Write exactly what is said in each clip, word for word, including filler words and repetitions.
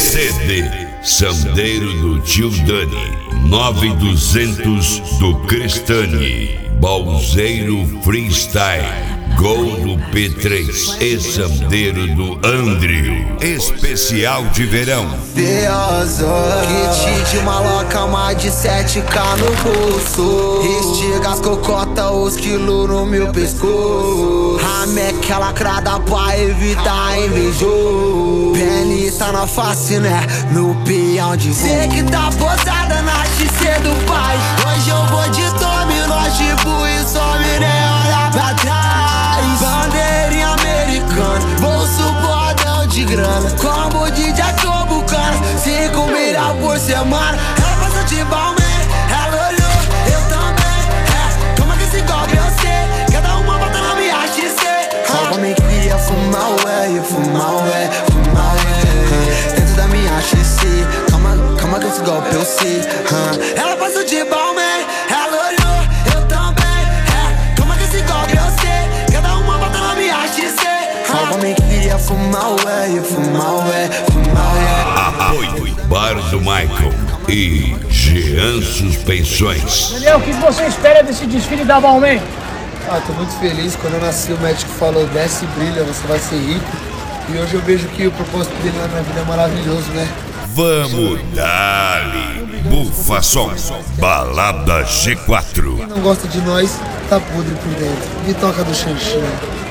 C D Sandeiro do Tio Dani, nove duzentos do Cristani, Balzeiro Freestyle, Gol do P três e Sandeiro do Andrew, especial de verão. Pioso, kit de maloca, mais de sete K no bolso. Estiga as cocota, os quilos no meu pescoço. Rameca lacrada pra evitar invejoso. Penita na face, né? No peão de voo. Cê que tá posada na X C do pai. Hoje eu vou de tome, nós tipo e some, né? Olha pra trás. Bandeirinha americana, bolso bordão de grana. Combo de Jacobo, cara, cinco milhas por semana. Ela passa de Balmain, ela olhou, eu também. É, como é que esse golpe eu sei? Cada uma bota na minha X C. Só me queria fumar, ué, fumar, ué, fumar, ué. Dentro da minha X C, calma, calma que esse golpe eu sei. Ela passa de Balmain, ela olhou, eu também. É, como é que esse golpe eu sei? Cada uma bota na minha X C. Só me queria fumar, ué, fumar, ué, fumar, ué. Apoio Bar do Michael e Jean Suspensões. Daniel, o que você espera desse desfile da Balmain? Ah, tô muito feliz. Quando eu nasci, o médico falou: desce e brilha, você vai ser rico. E hoje eu vejo que o propósito dele na minha vida é maravilhoso, né? Vamos dali, Bufa Som, Balada G quatro. Quem não gosta de nós, tá podre por dentro. Me toca do Xanxinha.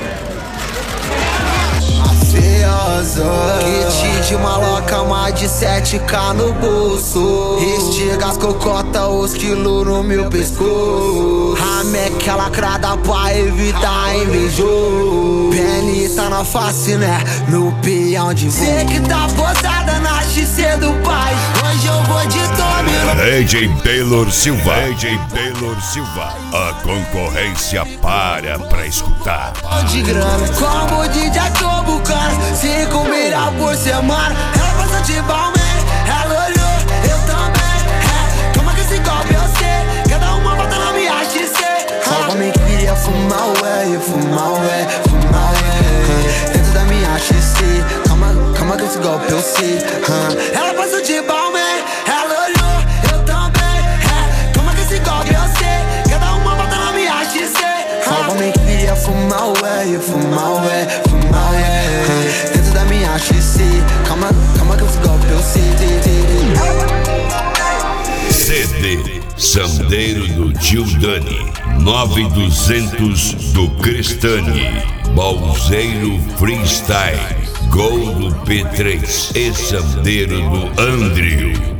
Feioso, kit de maloca, mais de sete K no bolso. Estiga as cocota, os quilos no meu pescoço. Rameca lacrada pra evitar invejoso. Penita na face, né? No peão de voo. Cê que tá posada na X C do pai. Hoje eu vou de tome. A J Taylor Silva, A J Taylor Silva, a concorrência para pra escutar. De grana, como de Jacobo, cara, cinco milhas por semana. Ela passa de Balmain, ela olhou, eu também. É, como é que esse golpe eu sei? Cada uma bota na minha X C. Só me queria fumar, ué, fumar, ué, fumar, ué. Dentro da minha X C, calma, calma que esse golpe eu sei. Ela passa de Balmain, ela olhou, eu também. É, como é que esse golpe eu sei? Cada uma bota na minha X C. Só me queria fumar, ué, fumar, ué, fumar, ué. Dentro da minha X C, calma, calma que esse golpe eu sei. C D Sandeiro do Tio Dani, nove duzentos do Cristani, Balzeiro Freestyle, Gol do P três e Sandeiro do Andrew.